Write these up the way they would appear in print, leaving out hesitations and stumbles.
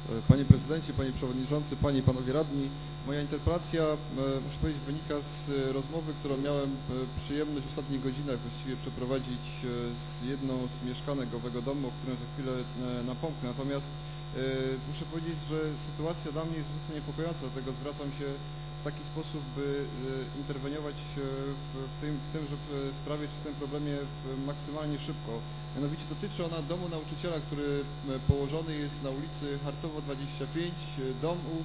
Panie Prezydencie, Panie Przewodniczący, Panie i Panowie Radni, moja interpelacja, muszę powiedzieć, wynika z rozmowy, którą miałem przyjemność w ostatnich godzinach właściwie przeprowadzić z jedną z mieszkanek owego domu, o którym za chwilę napomknę. Natomiast muszę powiedzieć, że sytuacja dla mnie jest niezwykle niepokojąca, dlatego zwracam się w taki sposób, by interweniować w tymże sprawie czy w tym problemie maksymalnie szybko. Mianowicie dotyczy ona domu nauczyciela, który położony jest na ulicy Hartowo 25. Dom ów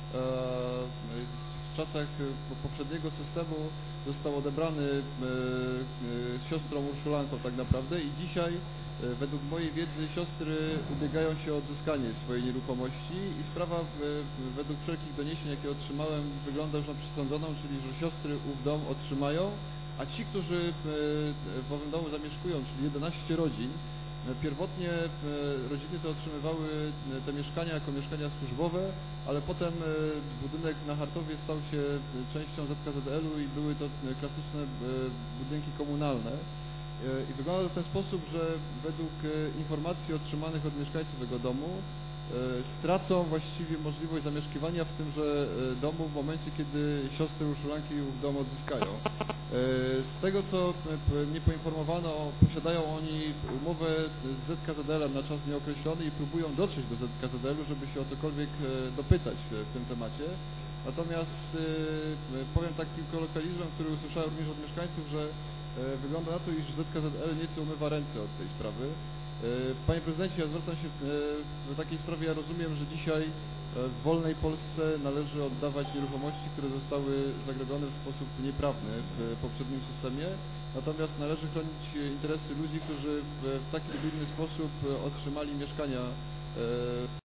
w czasach poprzedniego systemu został odebrany siostrą Urszulanką tak naprawdę i dzisiaj według mojej wiedzy siostry ubiegają się o odzyskanie swojej nieruchomości i sprawa według wszelkich doniesień, jakie otrzymałem, wygląda już na przesądzoną, czyli że siostry ów dom otrzymają, a ci, którzy w owym domu zamieszkują, czyli 11 rodzin, pierwotnie rodziny te otrzymywały te mieszkania jako mieszkania służbowe, ale potem budynek na Hartowie stał się częścią ZKZL-u i były to klasyczne budynki komunalne. I wygląda to w ten sposób, że według informacji otrzymanych od mieszkańców tego domu stracą właściwie możliwość zamieszkiwania w tymże domu w momencie, kiedy siostry Urszulanki ów dom odzyskają. Z tego, co mnie poinformowano, posiadają oni umowę z ZKZL-em na czas nieokreślony i próbują dotrzeć do ZKZL-u, żeby się o cokolwiek dopytać w tym temacie. Natomiast powiem takim kolokwializmem, który usłyszałem również od mieszkańców, że wygląda na to, iż ZKZL nieco umywa ręce od tej sprawy. Panie Prezydencie, ja zwracam się w takiej sprawie, ja rozumiem, że dzisiaj w wolnej Polsce należy oddawać nieruchomości, które zostały zagrobione w sposób nieprawny w poprzednim systemie, natomiast należy chronić interesy ludzi, którzy w taki lub inny sposób otrzymali mieszkania